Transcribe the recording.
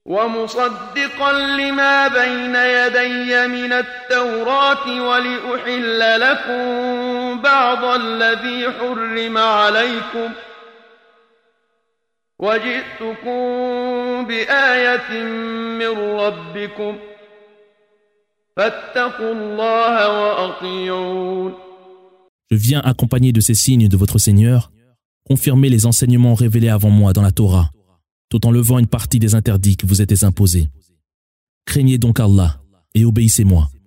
ومصدقا لما بين يدي من التوراة ولأحل لكم بعض الذي حرم عليكم وجئتكم بآية من ربكم فاتقوا الله وأطيعون. Je viens accompagné de ces signes de votre Seigneur, confirmer les enseignements révélés avant moi dans la Torah, tout en levant une partie des interdits que vous êtes imposés. Craignez donc Allah et obéissez-moi.